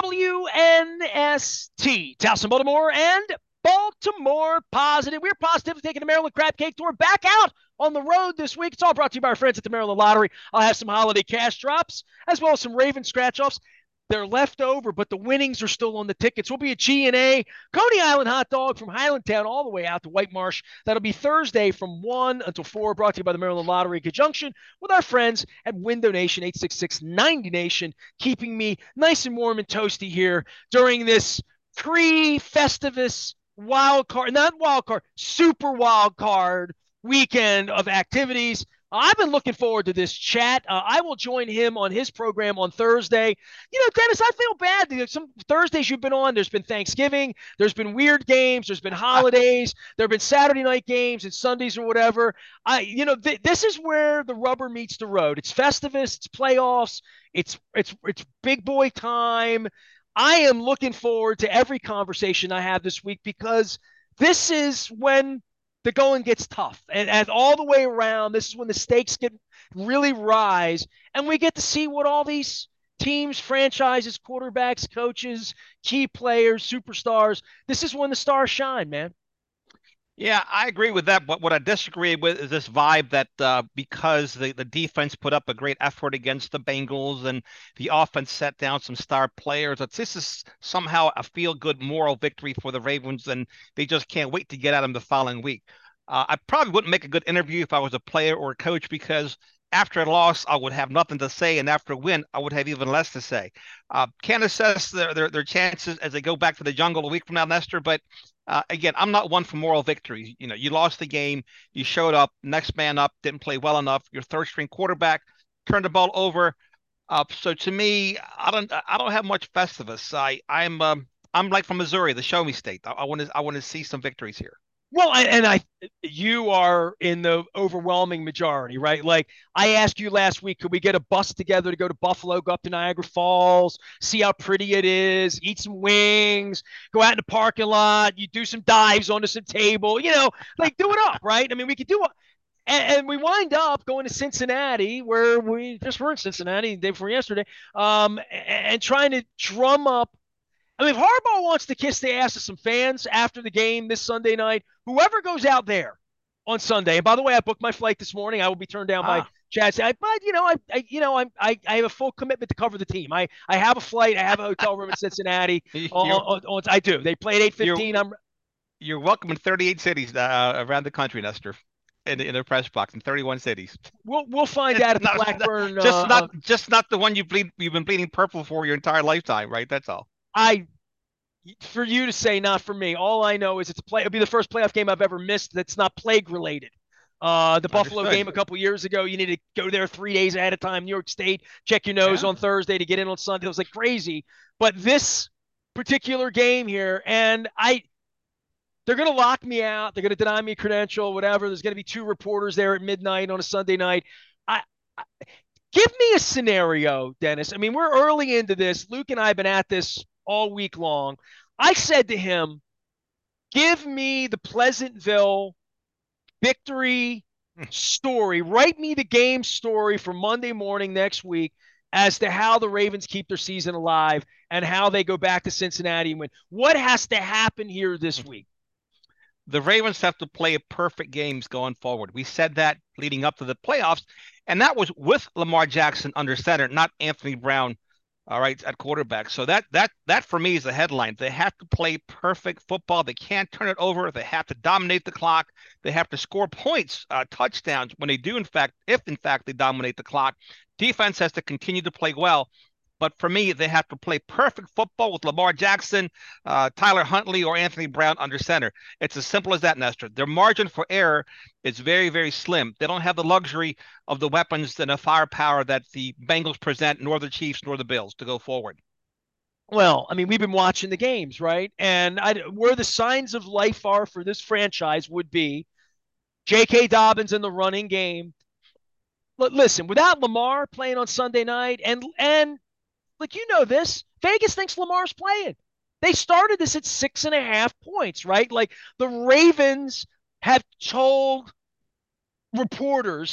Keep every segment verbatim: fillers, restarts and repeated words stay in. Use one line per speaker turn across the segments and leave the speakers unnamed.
W N S T, Towson, Baltimore, and Baltimore Positive. We're positive taking the Maryland Crab Cake Tour back out on the road this week. It's all brought to you by our friends at the Maryland Lottery. I'll have some holiday cash drops as well as some Raven scratch offs. They're left over, but the winnings are still on the tickets. We'll be at G and A, Coney Island hot dog from Highlandtown all the way out to White Marsh. That'll be Thursday from one until four, brought to you by the Maryland Lottery in conjunction with our friends at Window Nation, eight six six, ninety Nation, keeping me nice and warm and toasty here during this pre-Festivus wild card, not wild card, super wild card weekend of activities. I've been looking forward to this chat. Uh, I will join him on his program on Thursday. You know, Dennis, I feel bad. Some Thursdays you've been on, there's been Thanksgiving, there's been weird games, there's been holidays, there have been Saturday night games and Sundays or whatever. I, you know, th- this is where the rubber meets the road. It's Festivus, it's playoffs, it's it's it's big boy time. I am looking forward to every conversation I have this week because this is when the going gets tough. And, and all the way around, this is when the stakes get really rise. And we get to see what all these teams, franchises, quarterbacks, coaches, key players, superstars, this is when the stars shine, man.
Yeah, I agree with that. But what I disagree with is this vibe that uh, because the, the defense put up a great effort against the Bengals and the offense set down some star players, that this is somehow a feel-good moral victory for the Ravens, and they just can't wait to get at them the following week. Uh, I probably wouldn't make a good interview if I was a player or a coach because after a loss, I would have nothing to say, and after a win, I would have even less to say. Uh, can't assess their, their their chances as they go back to the jungle a week from now, Nestor, but Uh, again, I'm not one for moral victories. You know, you lost the game, you showed up, next man up, didn't play well enough. Your third string quarterback turned the ball over. Uh, so to me, I don't, I don't have much Festivus. I, I'm, um, I'm like from Missouri, the show me state. I want to, I want to see some victories here.
Well, and I, you are in the overwhelming majority, right? Like I asked you last week, could we get a bus together to go to Buffalo, go up to Niagara Falls, see how pretty it is, eat some wings, go out in the parking lot, you do some dives onto some table, you know, like do it up, right? I mean, we could do it. And, and we wind up going to Cincinnati, where we just were in Cincinnati the day before yesterday, um, and trying to drum up. I mean, if Harbaugh wants to kiss the ass of some fans after the game this Sunday night, whoever goes out there on Sunday, and by the way, I booked my flight this morning. I will be turned down by
Ah,
Chad. But you know, I, I you know, I, I, I have a full commitment to cover the team. I, I have a flight. I have a hotel room in Cincinnati. On,
you're,
on, on, I do. They play at eight
you're,
fifteen. I'm
you're welcome in thirty-eight cities uh, around the country, Nestor, in, in a press box in thirty-one cities.
we'll we'll find
It's
out at the
not,
Blackburn. Uh,
just not,
uh,
just not the one you bleed, you've been bleeding purple for your entire lifetime, right? That's all.
I for you to say, not for me. All I know is it's a play. It'll be the first playoff game I've ever missed that's not plague related. Uh, the Buffalo
Understood.
game a couple years ago, you need to go there three days ahead of time. New York State, check your nose
Yeah.
on Thursday to get in on Sunday. It was like crazy. But this particular game here, and I, they're going to lock me out. They're going to deny me a credential, whatever. There's going to be two reporters there at midnight on a Sunday night. I, I give me a scenario, Dennis. I mean, we're early into this. Luke and I have been at this all week long. I said to him, give me the Pleasantville victory story. Write me the game story for Monday morning next week as to how the Ravens keep their season alive and how they go back to Cincinnati and win. What has to happen here this week?
The Ravens have to play perfect games going forward. We said that leading up to the playoffs, and that was with Lamar Jackson under center, not Anthony Brown, all right, at quarterback. So that that that for me is the headline. They have to play perfect football. They can't turn it over. They have to dominate the clock. They have to score points, uh, touchdowns when they do, in fact, if in fact they dominate the clock. Defense has to continue to play well. But for me, they have to play perfect football with Lamar Jackson, uh, Tyler Huntley, or Anthony Brown under center. It's as simple as that, Nestor. Their margin for error is very, very slim. They don't have the luxury of the weapons and the firepower that the Bengals present, nor the Chiefs, nor the Bills to go forward.
Well, I mean, we've been watching the games, right? And I, where the signs of life are for this franchise would be J K. Dobbins in the running game. But listen, without Lamar playing on Sunday night, and and like you know this, Vegas thinks Lamar's playing. They started this at six and a half points, right? Like the Ravens have told reporters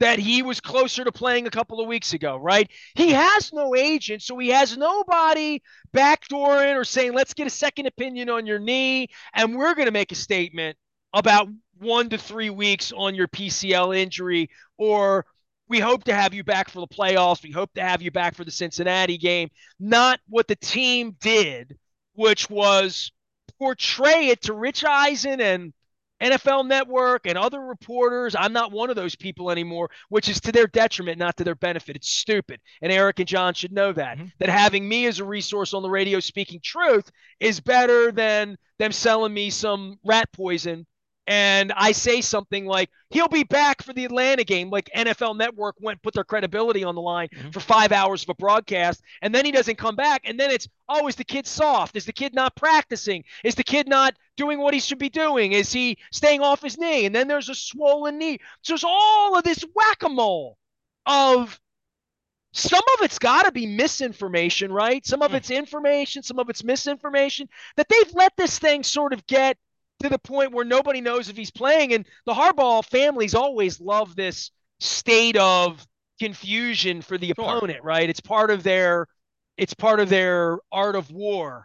that he was closer to playing a couple of weeks ago, right? He has no agent, so he has nobody backdooring or saying, let's get a second opinion on your knee, and we're going to make a statement about one to three weeks on your P C L injury, or we hope to have you back for the playoffs. We hope to have you back for the Cincinnati game. Not what the team did, which was portray it to Rich Eisen and N F L Network and other reporters. I'm not one of those people anymore, which is to their detriment, not to their benefit. It's stupid. And Eric and John should know that, mm-hmm. that having me as a resource on the radio speaking truth is better than them selling me some rat poison. And I say something like, he'll be back for the Atlanta game, like N F L Network went put their credibility on the line mm-hmm. for five hours of a broadcast, and then he doesn't come back. And then it's, oh, is the kid soft? Is the kid not practicing? Is the kid not doing what he should be doing? Is he staying off his knee? And then there's a swollen knee. So there's all of this whack-a-mole of some of it's got to be misinformation, right? Some of it's information, some of it's misinformation, that they've let this thing sort of get to the point where nobody knows if he's playing. And the Harbaugh families always love this state of confusion for the sure. opponent, right? It's part of their, it's part of their art of war.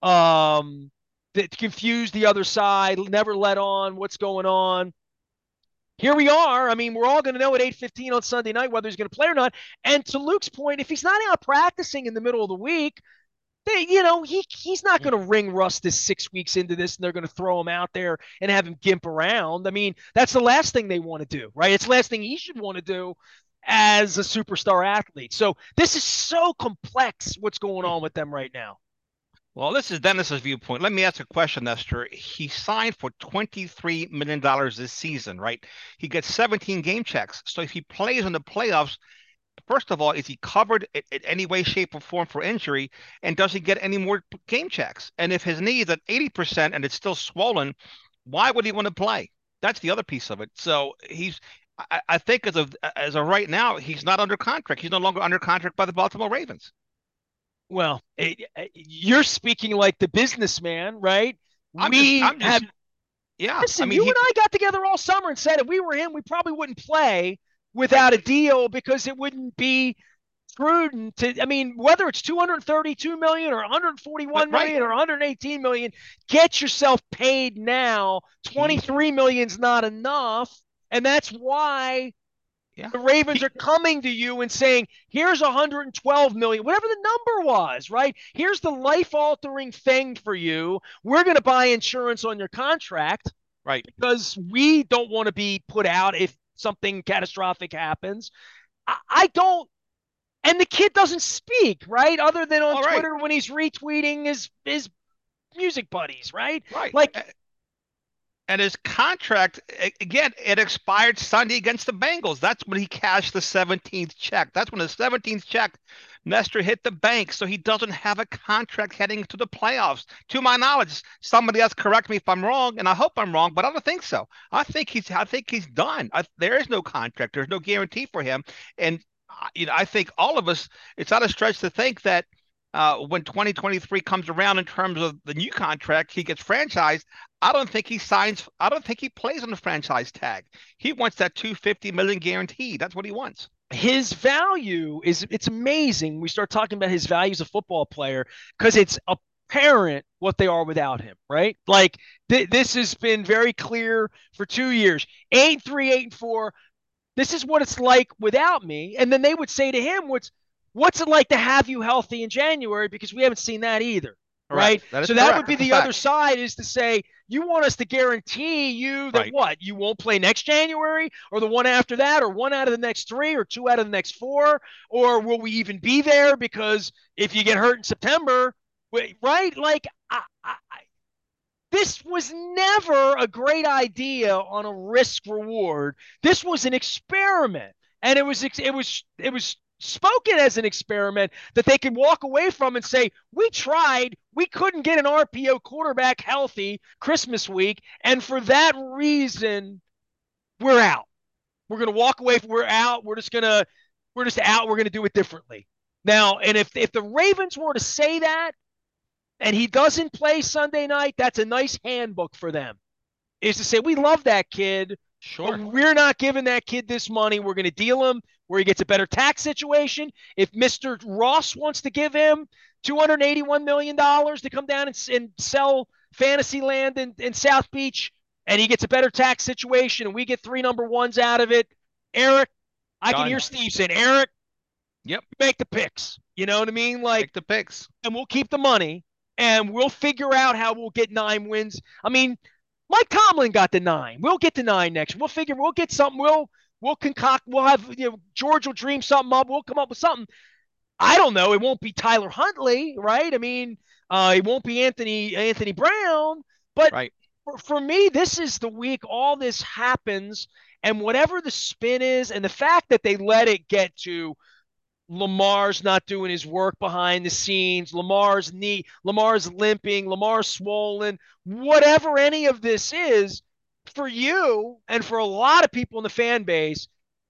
Um, that confuse the other side, never let on what's going on. Here we are. I mean, we're all going to know at eight fifteen on Sunday night whether he's going to play or not. And to Luke's point, if he's not out practicing in the middle of the week, They, you know, he he's not going to ring rust this six weeks into this, and they're going to throw him out there and have him gimp around. I mean, that's the last thing they want to do, right? It's the last thing he should want to do as a superstar athlete. So this is so complex what's going on with them right now.
Well, this is Dennis's viewpoint. Let me ask a question, Nestor. He signed for twenty-three million dollars this season, right? He gets seventeen game checks. So if he plays in the playoffs, first of all, is he covered in, in any way, shape, or form for injury? And does he get any more game checks? And if his knee is at eighty percent and it's still swollen, why would he want to play? That's the other piece of it. So he's, I, I think as of, as of right now, he's not under contract. He's no longer under contract by the Baltimore Ravens.
Well, it, it, you're speaking like the businessman, right?
I'm
we
just, I'm just,
have,
yeah.
Listen,
I mean,
you
he,
and I got together all summer and said if we were him, we probably wouldn't play without a deal because it wouldn't be prudent to, I mean, whether it's two hundred thirty-two million or one hundred forty-one
right.
million or one hundred eighteen million, get yourself paid now. twenty-three million is not enough. And that's why yeah. the Ravens he, are coming to you and saying, here's one hundred twelve million, whatever the number was, right? Here's the life-altering thing for you. We're going to buy insurance on your contract.
Right.
Because we don't want to be put out if something catastrophic happens. I, I don't, and the kid doesn't speak, right? Other than on All Twitter right. when he's retweeting his his music buddies, right?
Right.
Like,
and his contract, again, it expired Sunday against the Bengals. That's when he cashed the seventeenth check. That's when the seventeenth check, Nestor, hit the bank. So he doesn't have a contract heading into the playoffs. To my knowledge, somebody else correct me if I'm wrong, and I hope I'm wrong, but I don't think so. I think he's, I think he's done. I, there is no contract. There's no guarantee for him. And you know, I think all of us, it's not a stretch to think that uh, when twenty twenty-three comes around in terms of the new contract, he gets franchised. I don't think he signs. I don't think he plays on the franchise tag. He wants that two hundred fifty million dollars guaranteed. That's what he wants.
His value is, it's amazing. We start talking about his value as a football player because it's apparent what they are without him, right? Like th- this has been very clear for two years. Eight, three, eight, and four. This is what it's like without me. And then they would say to him, what's, what's it like to have you healthy in January? Because we haven't seen that either. Right.
That
so
correct.
that would be the other side, is to say, you want us to guarantee you that right. what? You won't play next January or the one after that or one out of the next three or two out of the next four? Or will we even be there? Because if you get hurt in September, right? Like, I, I, this was never a great idea on a risk reward. This was an experiment. And it was, it was, it was spoken as an experiment that they could walk away from and say, we tried, we couldn't get an R P O quarterback healthy Christmas week. And for that reason, we're out. We're going to walk away. We're out. We're just going to, we're just out. We're going to do it differently. Now, and if, if the Ravens were to say that, and he doesn't play Sunday night, that's a nice handbook for them, is to say, we love that kid.
Sure.
But we're not giving that kid this money. We're going to deal him where he gets a better tax situation. If Mister Ross wants to give him two hundred eighty-one million dollars to come down and, and sell Fantasyland in, in South Beach, and he gets a better tax situation, and we get three number ones out of it, Eric, I can
Done.
hear Steve saying, Eric,
Yep.
make the picks. You know what I mean? Like,
Take the picks.
and we'll keep the money, and we'll figure out how we'll get nine wins. I mean, Mike Tomlin got the nine. We'll get the nine next. We'll figure. We'll get something. We'll we'll concoct. We'll have you know George will dream something up. We'll come up with something. I don't know. It won't be Tyler Huntley, right? I mean, uh, it won't be Anthony Anthony Brown. But
Right.
for, for me, this is the week all this happens, and whatever the spin is, and the fact that they let it get to Lamar's not doing his work behind the scenes. Lamar's knee, Lamar's limping, Lamar's swollen, whatever any of this is for you and for a lot of people in the fan base,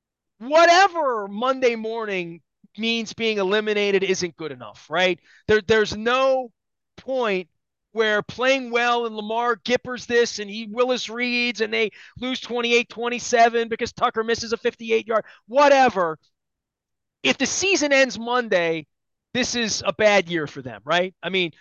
whatever Monday morning means being eliminated isn't good enough, right? There, there's no point where playing well and Lamar Gippers this and he Willis Reeds and they lose twenty-eight twenty-seven because Tucker misses a fifty-eight yard, whatever. If the season ends Monday, this is a bad year for them, right? I mean,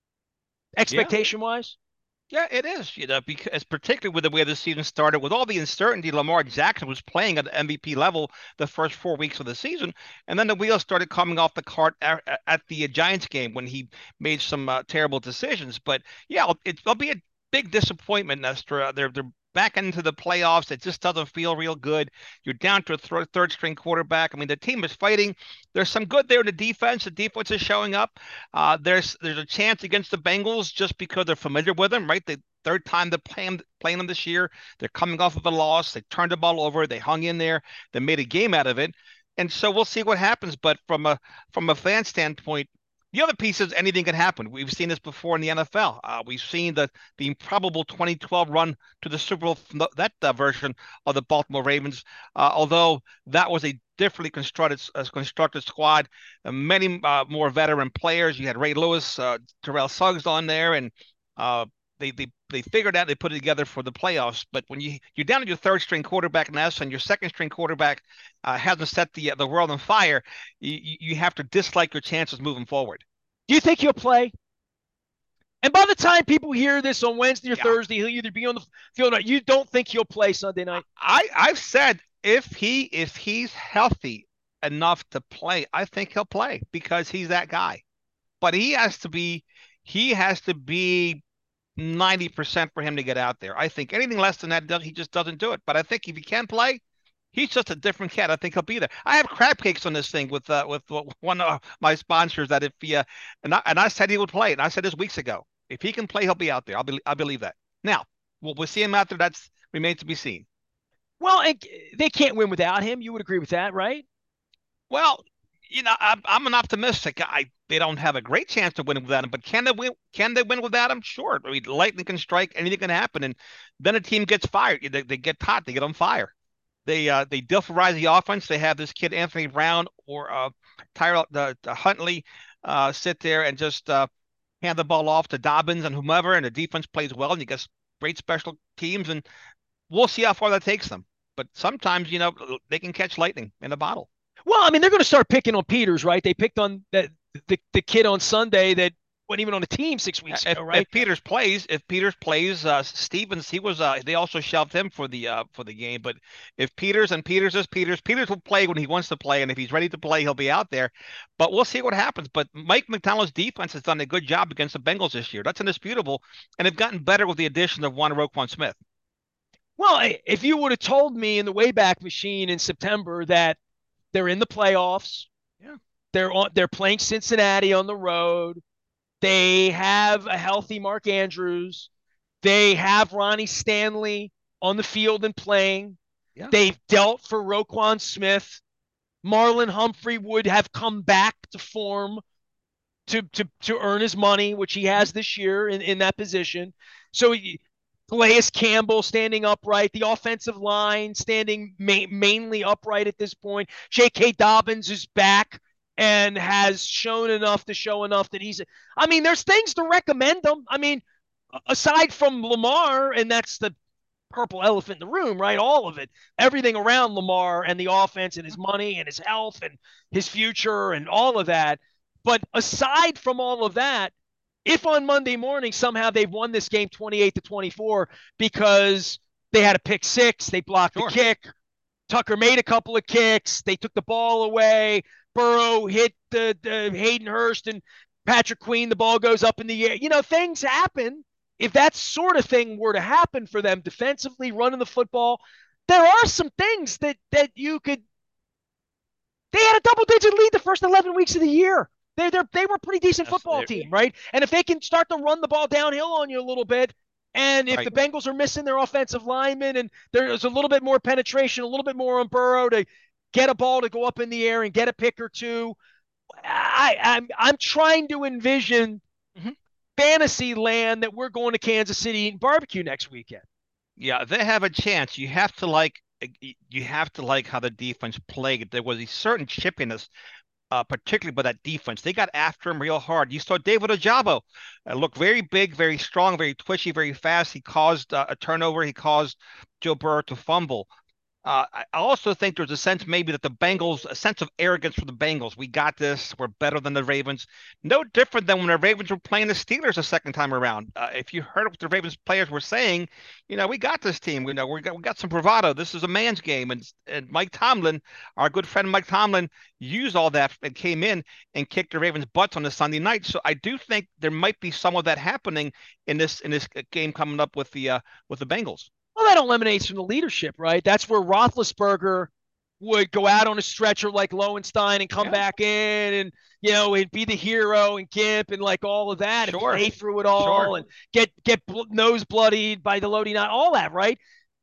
expectation wise.
Yeah, it is. You know, because particularly with the way the season started, with all the uncertainty, Lamar Jackson was playing at the M V P level the first four weeks of the season, and then the wheels started coming off the cart at, at the Giants game when he made some uh, terrible decisions. But yeah, it, it'll be a big disappointment, Nestor. They're they're back into the playoffs. It just doesn't feel real good. You're down to a th- third string quarterback. I mean, the team is fighting. There's some good there in the defense. The defense is showing up. Uh, there's there's a chance against the Bengals just because they're familiar with them, right? The third time they're playing, playing them this year. They're coming off of a loss. They turned the ball over. They hung in there. They made a game out of it. And so we'll see what happens. But from a from a fan standpoint, the other piece is anything can happen. We've seen this before in the N F L. Uh, we've seen the the improbable twenty twelve run to the Super Bowl, that uh, version of the Baltimore Ravens. Uh, although that was a differently constructed uh, constructed squad, uh, many uh, more veteran players. You had Ray Lewis, uh, Terrell Suggs on there, and uh, they they they figured out they put it together for the playoffs. But when you you're down to your third string quarterback now, and your second string quarterback uh, hasn't set the the world on fire, you you have to dislike your chances moving forward.
Do you think he'll play? And by the time people hear this on Wednesday or
Yeah.
Thursday, he'll either be on the field or you don't think he'll play Sunday night?
I I've said if he if he's healthy enough to play, I think he'll play because he's that guy. But he has to be he has to be ninety percent for him to get out there. I think anything less than that, he just doesn't do it. But I think if he can play, he's just a different cat. I think he'll be there. I have crab cakes on this thing with uh, with one of my sponsors that if he uh, and I, and I said he would play, and I said this weeks ago. If he can play, he'll be out there. I'll be I believe that. Now, will we see him out there? That's remains to be seen.
Well, and they can't win without him. You would agree with that, right?
Well, you know, I'm, I'm an optimistic. I they don't have a great chance to win without him, but can they win? Can they win without him? Sure. I mean, lightning can strike, anything can happen, and then a team gets fired. They, they get hot, they get on fire. They uh they dilferize the offense. They have this kid Anthony Brown or uh Tyrell the, the Huntley uh sit there and just uh hand the ball off to Dobbins and whomever, and the defense plays well, and you get great special teams, and we'll see how far that takes them. But sometimes, you know, they can catch lightning in a bottle.
Well, I mean, they're going to start picking on Peters, right? They picked on that the, the kid on Sunday that wasn't even on the team six weeks
If,
ago, right?
if Peters plays, if Peters plays, uh, Stevens, he was. Uh, they also shelved him for the uh, for the game. But if Peters and Peters is Peters, Peters will play when he wants to play, and if he's ready to play, he'll be out there. But we'll see what happens. But Mike McDonald's defense has done a good job against the Bengals this year. That's indisputable, and they've gotten better with the addition of one Roquan Smith.
Well, if you would have told me in the Wayback Machine in September that they're in the playoffs,
Yeah,
they're on, they're playing Cincinnati on the road. They have a healthy Mark Andrews. They have Ronnie Stanley on the field and playing.
yeah,
They've dealt for Roquan Smith. Marlon Humphrey would have come back to form to to to earn his money, which he has this year in, in that position. So Calais Campbell standing upright, the offensive line standing ma- mainly upright at this point. J K. Dobbins is back and has shown enough to show enough that he's – I mean, there's things to recommend them. I mean, aside from Lamar, and that's the purple elephant in the room, right? All of it, everything around Lamar and the offense and his money and his health and his future and all of that. But aside from all of that, if on Monday morning somehow they've won this game twenty-eight to twenty-four because they had a pick six, they blocked the
Sure.
kick, Tucker made a couple of kicks, they took the ball away, Burrow hit the, the Hayden Hurst and Patrick Queen, the ball goes up in the air. You know, things happen. If that sort of thing were to happen for them defensively, running the football, there are some things that that you could. They had a double digit lead the first eleven weeks of the year. They they they were a pretty decent
Yes,
football team, right? And if they can start to run the ball downhill on you a little bit, and if
right.
the Bengals are missing their offensive linemen and there's a little bit more penetration, a little bit more on Burrow to get a ball to go up in the air and get a pick or two, I, I'm I'm trying to envision
Mm-hmm.
fantasy land that we're going to Kansas City eating barbecue next weekend.
Yeah, they have a chance. You have to like you have to like how the defense played. There was a certain chippiness, uh, particularly by that defense. They got after him real hard. You saw David Ojabo uh, look very big, very strong, very twitchy, very fast. He caused uh, a turnover. He caused Joe Burrow to fumble. Uh, I also think there's a sense maybe that the Bengals, a sense of arrogance for the Bengals. We got this. We're better than the Ravens. No different than when the Ravens were playing the Steelers a second time around. Uh, if you heard what the Ravens players were saying, you know, we got this team. We know we got we got some bravado. This is a man's game. And and Mike Tomlin, our good friend Mike Tomlin, used all that and came in and kicked the Ravens' butts on the Sunday night. So I do think there might be some of that happening in this in this game coming up with the uh, with the Bengals.
Well, that eliminates from the leadership, right? That's where Roethlisberger would go out on a stretcher like Lowenstein and come
Yeah,
back in and, you know, and be the hero and Gimp and like all of that and
sure,
play through it
sure.
all and get get bl- nose bloodied by the loading knot, all that, right?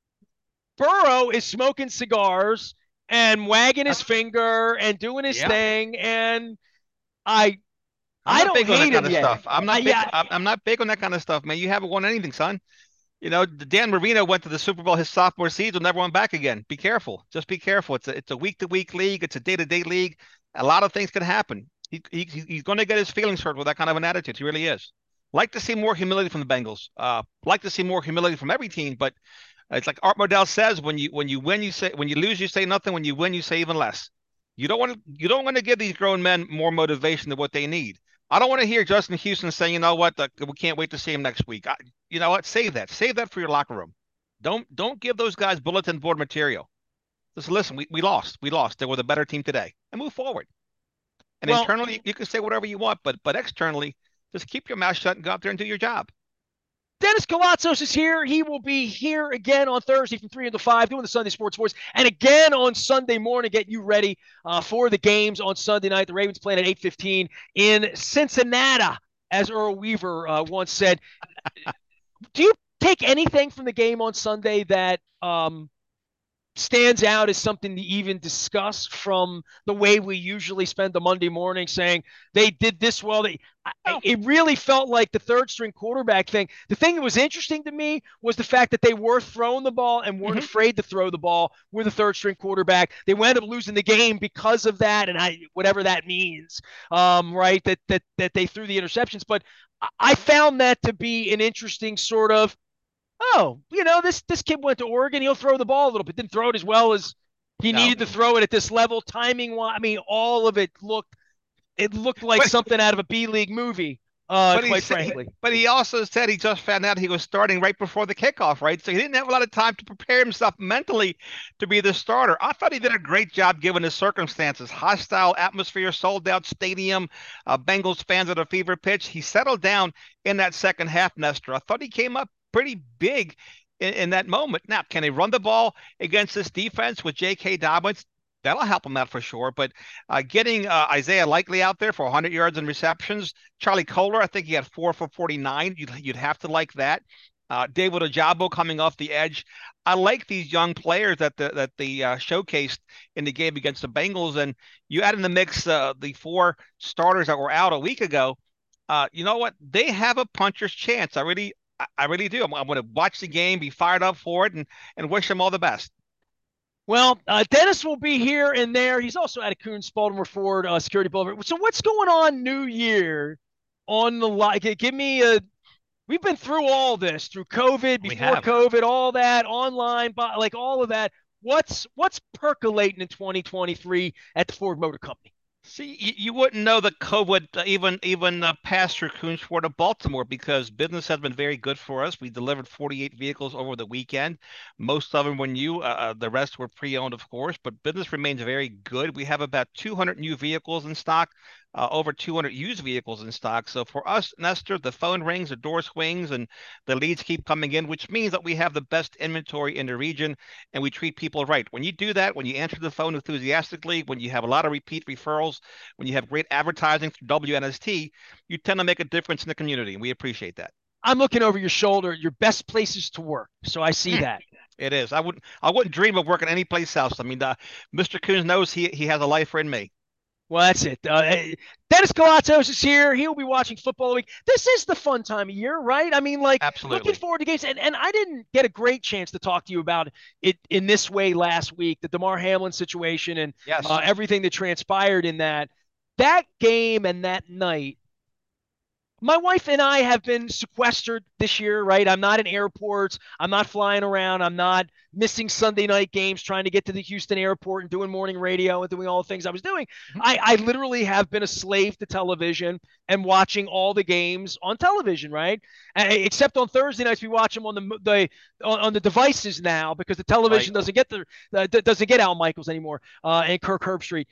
Burrow is smoking cigars and wagging his finger and doing his
Yeah.
thing, and I
I'm
I
not
don't
big on that
hate
kind
him
of
yet.
stuff. I'm
I,
not big.
yeah,
I'm, I'm not big on that kind of stuff, man. You haven't won anything, son. You know, Dan Marino went to the Super Bowl his sophomore season, never went back again. Be careful. Just be careful. It's a it's a week to week league. It's a day to day league. A lot of things can happen. He, he he's going to get his feelings hurt with that kind of an attitude. He really is. Like to see more humility from the Bengals. Uh, like to see more humility from every team. But it's like Art Modell says: when you when you win, you say when you lose, you say nothing. When you win, you say even less. You don't want to you don't want to give these grown men more motivation than what they need. I don't want to hear Justin Houston saying, you know what, the, we can't wait to see him next week. I, you know what? Save that. Save that for your locker room. Don't don't give those guys bulletin board material. Just listen, we, we lost. We lost. They were the better team today. And move forward. And
well,
internally, you can say whatever you want, but but externally, just keep your mouth shut and go out there and do your job.
Dennis Colatzos is here. He will be here again on Thursday from three to five doing the Sunday Sports Voice. And again on Sunday morning, get you ready uh, for the games on Sunday night. The Ravens playing at eight fifteen in Cincinnati, as Earl Weaver uh, once said. Do you take anything from the game on Sunday that um, stands out as something to even discuss from the way we usually spend the Monday morning saying they did this well? They, I, it really felt like the third string quarterback thing. The thing that was interesting to me was the fact that they were throwing the ball and weren't
Mm-hmm.
afraid to throw the ball with the third string quarterback. They wound up losing the game because of that, and I whatever that means, um, right? That that that they threw the interceptions, but I found that to be an interesting sort of oh, you know, this this kid went to Oregon. He'll throw the ball a little bit. Didn't throw it as well as he
No.
needed to throw it at this level. Timing, I mean, all of it looked it looked like
But
something out of a B League movie. Uh,
but he
quite
said, he,
frankly.
but he also said he just found out he was starting right before the kickoff, right? So he didn't have a lot of time to prepare himself mentally to be the starter. I thought he did a great job given the circumstances. Hostile atmosphere, sold out stadium, uh, Bengals fans at a fever pitch. He settled down in that second half, Nestor. I thought he came up pretty big in, in that moment. Now, can he run the ball against this defense with J K. Dobbins? That'll help him out for sure. But uh, getting uh, Isaiah Likely out there for one hundred yards and receptions, Charlie Kohler, I think he had four for forty-nine. You'd, you'd have to like that. Uh, David Ojabo coming off the edge. I like these young players that the, that they uh, showcased in the game against the Bengals. And you add in the mix uh, the four starters that were out a week ago. Uh, you know what? They have a puncher's chance. I really, I, I really do. I'm, I'm going to watch the game, be fired up for it, and and wish them all the best.
Well, uh, Dennis will be here and there. He's also at a Coons Baltimore Ford uh, Security Boulevard. So what's going on New Year on the like? Give me a we've been through all this, through COVID,
We
before
have.
COVID, all that, online, like all of that. What's what's percolating in twenty twenty-three at the Ford Motor Company?
See, you, you wouldn't know that COVID uh, even even uh, passed through Coonsford to Baltimore because business has been very good for us. We delivered forty-eight vehicles over the weekend. Most of them were new. Uh, uh, the rest were pre-owned, of course, but business remains very good. We have about two hundred new vehicles in stock, uh, over two hundred used vehicles in stock. So for us, Nestor, the phone rings, the door swings, and the leads keep coming in, which means that we have the best inventory in the region and we treat people right. When you do that, when you answer the phone enthusiastically, when you have a lot of repeat referrals, when you have great advertising through W N S T, you tend to make a difference in the community, and we appreciate that.
I'm looking over your shoulder, your best places to work. So I see that.
It is. I wouldn't. I wouldn't dream of working any place else. I mean, uh, mister Coons knows he he has a lifer in me.
Well, that's it. Uh, eh, Dennis Galazos is here. He'll be watching football week. This is the fun time of year, right? I mean, like looking
Absolutely.
forward to games. And, and I didn't get a great chance to talk to you about it in this way last week, the Damar Hamlin situation and uh,
Yes.
everything that transpired in that. That game and that night, my wife and I have been sequestered this year, right? I'm not in airports. I'm not flying around. I'm not missing Sunday night games trying to get to the Houston airport and doing morning radio and doing all the things I was doing.
Mhm.
I, I literally have been a slave to television and watching all the games on television, right? And, except on Thursday nights, we watch them on the the on, on the devices now because the
Right.
television doesn't get the uh, doesn't get Al Michaels anymore uh, and Kirk Herbstreit.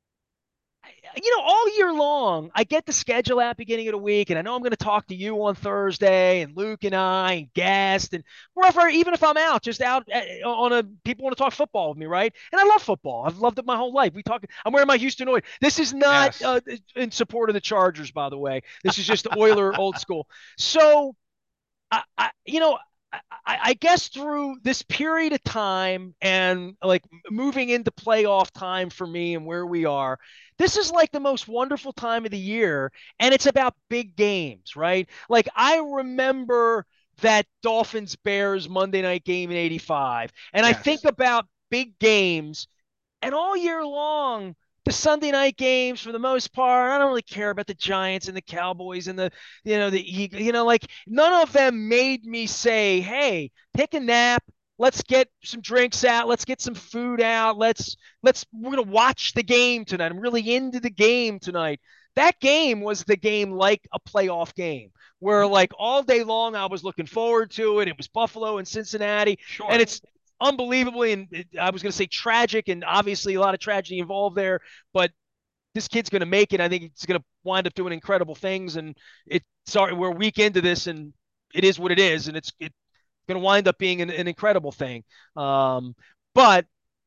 You know, all year long, I get the schedule at beginning of the week, and I know I'm going to talk to you on Thursday, and Luke and I, and guest, and wherever, even if I'm out, just out uh, on a people want to talk football with me, right? And I love football. I've loved it my whole life. We talk. I'm wearing my Houston Oilers. This is not
Yes.
uh, in support of the Chargers, by the way. This is just the Oiler old school. So I, I you know, I, I guess through this period of time and like moving into playoff time for me and where we are, this is like the most wonderful time of the year. And it's about big games, right? Like I remember that Dolphins Bears Monday night game in eighty-five. And I think
Yes.
about big games and all year long, the Sunday night games, for the most part, I don't really care about the Giants and the Cowboys and the, you know, the Eagles. You know, like none of them made me say, "Hey, take a nap. Let's get some drinks out. Let's get some food out. Let's let's we're gonna watch the game tonight. I'm really into the game tonight." That game was the game like a playoff game where
Mhm.
like all day long I was looking forward to it. It was Buffalo and Cincinnati, and
Sure.
it's unbelievably, and I was going to say tragic, and obviously a lot of tragedy involved there. But this kid's going to make it. I think he's going to wind up doing incredible things. And it's sorry, we're a week into this, and it is what it is, and it's it's going to wind up being an, an incredible thing. Um, but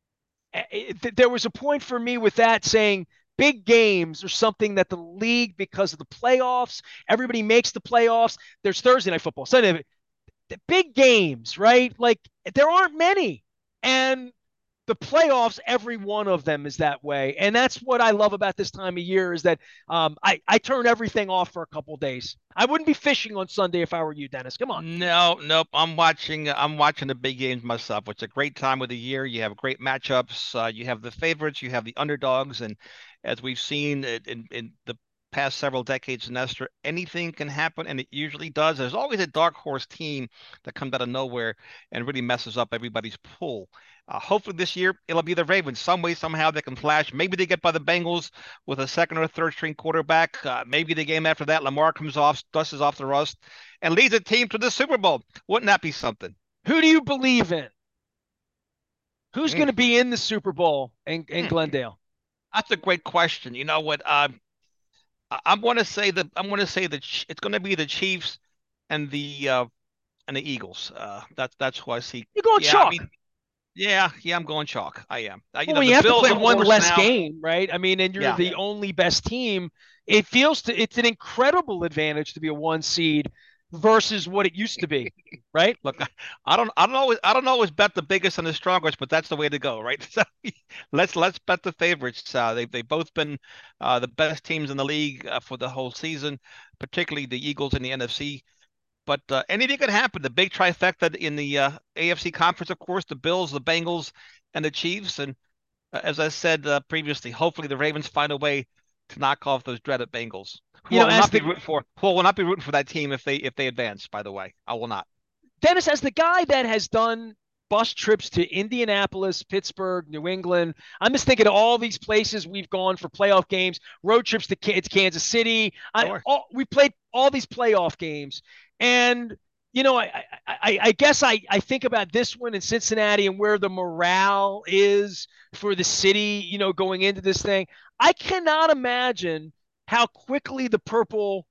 it, there was a point for me with that saying big games are something that the league, because of the playoffs, everybody makes the playoffs. There's Thursday night football, Sunday, the big games, right? Like there aren't many. And the playoffs, every one of them is that way. And that's what I love about this time of year is that um, I, I turn everything off for a couple of days. I wouldn't be fishing on Sunday if I were you, Dennis. Come on.
No, nope. I'm watching. I'm watching the big games myself. It's a great time of the year. You have great matchups. Uh, you have the favorites. You have the underdogs, and as we've seen in, in, in the past several decades, Nestor, anything can happen, and it usually does. There's always a dark horse team that comes out of nowhere and really messes up everybody's pool. Uh, hopefully this year it'll be the Ravens. Some way, somehow they can flash. Maybe they get by the Bengals with a second or third string quarterback. Uh, maybe the game after that, Lamar comes off, dusts off the rust, and leads a team to the Super Bowl. Wouldn't that be something?
Who do you believe in? Who's
Mm,
going to be in the Super Bowl in, in
hmm.
Glendale?
That's a great question. You know what? Uh, I- I'm going to say that I'm going to say that it's going to be the Chiefs and the uh, and the Eagles. Uh, that's that's who I see.
You're going
Yeah, I
chalk.
mean, yeah, yeah, I'm going chalk. I am. Uh, you
Well,
know,
when
the
you have to
Bills
play
are a
one
horse
less
now.
game, right? I mean, and you're
Yeah.
the only best team. It feels to it's an incredible advantage to be a one seed versus what it used to be, right?
Look, I, I don't, I don't always, I don't always bet the biggest and the strongest, but that's the way to go, right? So let's let's bet the favorites. Uh, they they've both been uh, the best teams in the league uh, for the whole season, particularly the Eagles in the N F C. But uh, anything could happen. The big trifecta in the uh, A F C conference, of course, the Bills, the Bengals, and the Chiefs. And uh, as I said uh, previously, hopefully the Ravens find a way to knock off those dreaded Bengals.
you
Who I
know,
will
as
not be
the
rooting for. Who I will not be rooting for that team if they if they advance. By the way, I will not.
Dennis, as the guy that has done bus trips to Indianapolis, Pittsburgh, New England, I'm just thinking of all these places we've gone for playoff games, road trips to Kansas City. I,
Sure.
all, we played all these playoff games. And, you know, I, I, I guess I, I think about this one in Cincinnati and where the morale is for the city, you know, going into this thing. I cannot imagine how quickly the purple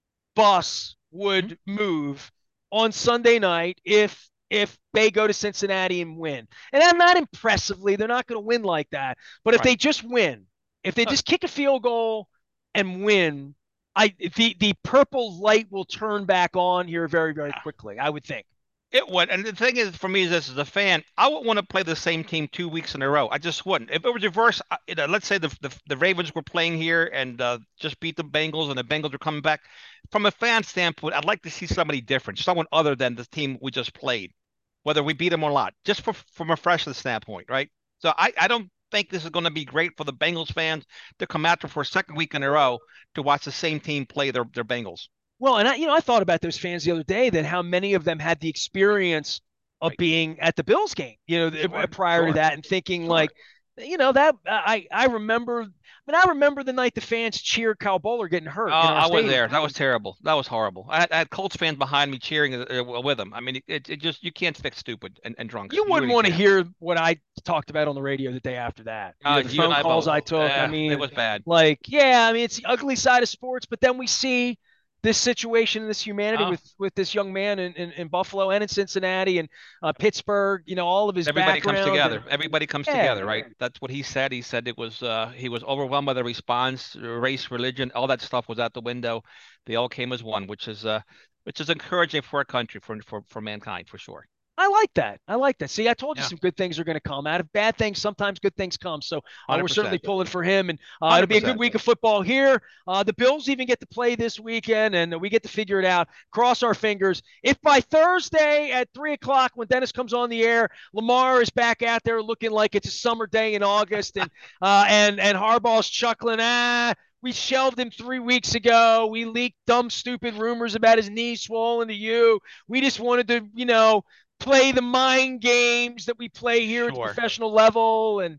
bus
Mhm.
would move on Sunday night if if they go to Cincinnati and win. And I'm not impressively, they're not going to win like that. But if
Right.
they just win, if they
Look,
just kick a field goal and win, I the the purple light will turn back on here very very quickly, I would think.
it would. And the thing is, for me, is this as a fan, I wouldn't want to play the same team two weeks in a row. I just wouldn't. If it was reverse, uh, you know, let's say the, the the Ravens were playing here and uh, just beat the Bengals, and the Bengals are coming back. From a fan standpoint, I'd like to see somebody different, someone other than the team we just played, whether we beat them or not, just for, from a freshness standpoint, right? So I, I don't think this is going to be great for the Bengals fans to come after for a second week in a row to watch the same team play their their Bengals.
Well, and I, you know, I thought about those fans the other day, that how many of them had the experience of
Right.
being at the Bills game, you know,
Sure.
prior to
Sure.
that, and thinking
Sure.
like, you know, that I I remember. I mean, I remember the night the fans cheered Kyle Bowler getting
Uh,
hurt in our
I was
stadium.
there. That was terrible. That was horrible. I had, I had Colts fans behind me cheering uh, with them. I mean, it, it just you can't fix stupid and, and drunks.
You
You
wouldn't
really
want to
can't.
hear what I talked about on the radio the day after that. You know,
Uh,
the
you and
phone
I
calls
both.
I took. I
Uh, it
mean,
was bad.
like, yeah, I mean, it's the ugly side of sports, but then we see this situation and this humanity
Oh,
with with this young man in, in, in Buffalo and in Cincinnati and uh, Pittsburgh, you know, all of his
everybody comes
background.
together.
And
Everybody comes
yeah,
together, right? That's what he said. He said it was. Uh, he was overwhelmed by the response. Race, religion, all that stuff was out the window. They all came as one, which is uh, which is encouraging for a country, for for for mankind, for sure.
I like that. I like that. See, I told you
Yeah,
some good things are going to come out of bad things. Sometimes good things come. So uh,
hundred
we're certainly
percent,
pulling for him, and uh, it'll
hundred
be a good
percent.
week of football here. Uh, the Bills even get to play this weekend, and we get to figure it out. Cross our fingers. If by Thursday at three o'clock, when Dennis comes on the air, Lamar is back out there looking like it's a summer day in August, and uh, and and Harbaugh's chuckling, ah. We shelved him three weeks ago. We leaked dumb, stupid rumors about his knee swollen to you. We just wanted to, you know, play the mind games that we play here at the
Sure.
professional level. And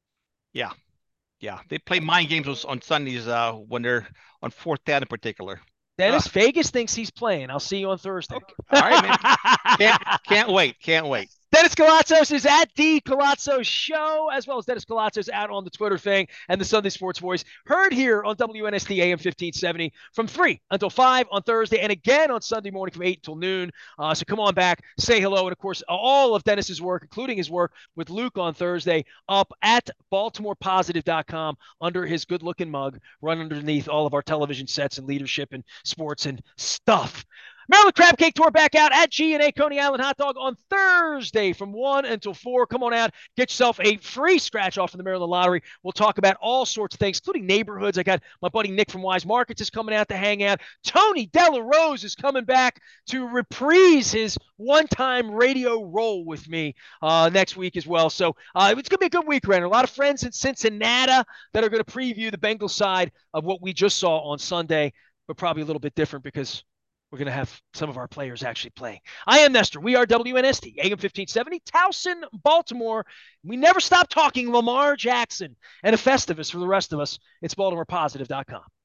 Yeah. Yeah, they play mind games on, on Sundays uh, when they're on fourth down in particular.
Dennis,
Ugh.
Vegas thinks he's playing. I'll see you on Thursday.
Okay. All right, man. Can't can't wait. Can't wait.
Dennis Colatzos is at D Colatzos Show, as well as Dennis Colatzos out on the Twitter thing and the Sunday Sports Voice. Heard here on W N S T A M fifteen seventy from three until five on Thursday, and again on Sunday morning from eight until noon. Uh, so come on back, say hello. And of course, all of Dennis's work, including his work with Luke on Thursday, up at baltimore positive dot com under his good looking mug, run underneath all of our television sets and leadership and sports and stuff. Maryland Crab Cake Tour back out at G and A Coney Island Hot Dog on Thursday from one until four. Come on out. Get yourself a free scratch off from the Maryland Lottery. We'll talk about all sorts of things, including neighborhoods. I got my buddy Nick from Wise Markets is coming out to hang out. Tony Della Rose is coming back to reprise his one-time radio role with me uh, next week as well. So uh, it's going to be a good week, Renner. A lot of friends in Cincinnati that are going to preview the Bengals side of what we just saw on Sunday, but probably a little bit different because we're going to have some of our players actually playing. I am Nestor. We are W N S T, A M fifteen seventy, Towson, Baltimore. We never stop talking Lamar Jackson and a Festivus for the rest of us. It's baltimore positive dot com.